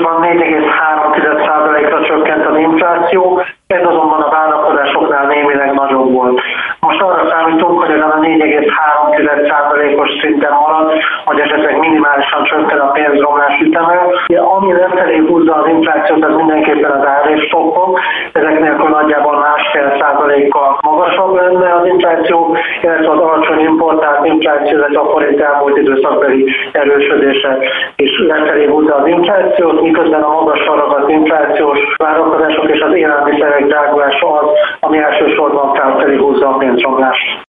júliusban 4,3%-ra csökkent az infláció, ez azonban a várakozásoknál némileg nagyobb volt. Most arra számítunk, hogy ezen a 4,3%-os szinten marad, vagy esetleg minimálisan csökken a pénzromlás üteme. Ami lefelé húzza az inflációt, az mindenképpen az árérstokkok, ezek nélkül nagyjából 1,5%-kal magasabb lenne az infláció, illetve az alacsony importált infláció, illetve a forint elmúlt időszakbeli erősödése is lefelé húzza az inflációt, miközben a magasan ragadt inflációs várakozások és az élelmiszerek drágulása az, ami elsősorban felfelé húzza a pénzromlást.